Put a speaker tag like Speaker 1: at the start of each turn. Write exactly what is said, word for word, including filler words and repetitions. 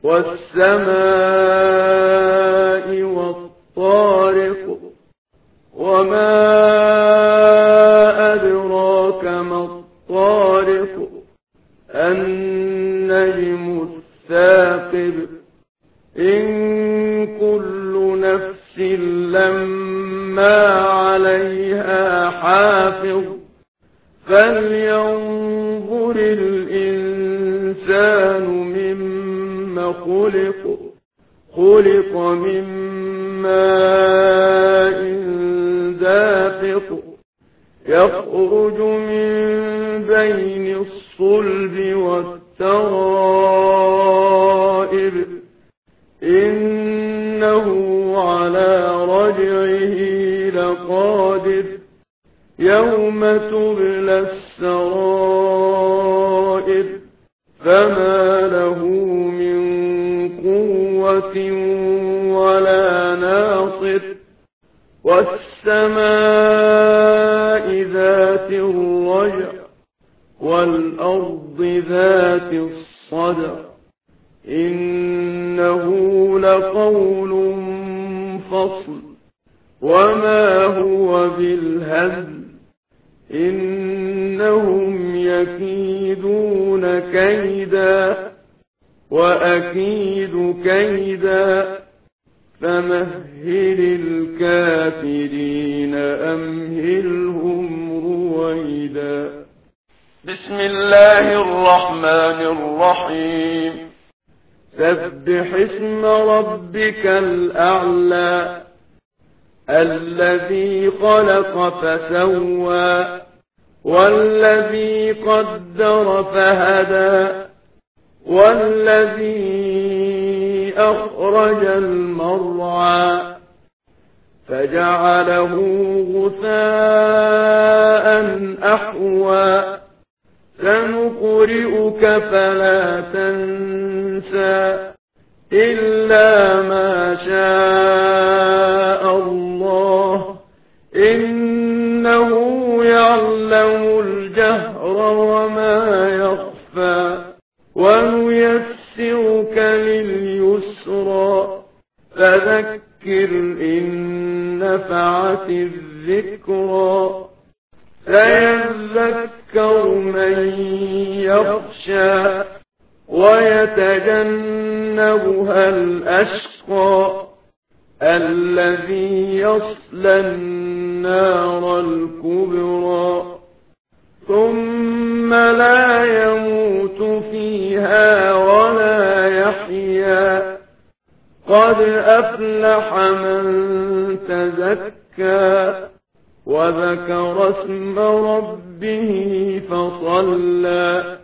Speaker 1: والسماء والطارق وما أدراك ما الطارق النجم الثاقب إن كل نفس لما عليها حافظ فلينظر الإنسان مما خلق خلق من ماء دافق يخرج من بين الصلب والترائب إنه على رجعه لقادر يوم تبلى السرائر فما له من قوة ولا ناصر والسماء ذات الرجع والأرض ذات الصدع إنه لقول فصل وما هو بالهزل إنهم يكيدون كيدا وأكيد كيدا فمهل الكافرين أمهلهم رويدا. بسم الله الرحمن الرحيم. سبح اسم ربك الأعلى الذي خلق فسوى والذي قدر فهدى والذي أخرج المرعى فجعله غثاء أحوى سنقرئك فلا تنسى إلا ما شاء الله إنه يعلم الجهر وما يخفى ونيسرك لليسرى فذكر إن نفعت الذكرى سيذكر من يخشى ويتجنبها الأشقى الذي يصلى النار الكبرى ثم لا يموت فيها ولا يحيا قد أفلح من تزكى وذكر اسم ربه فصلى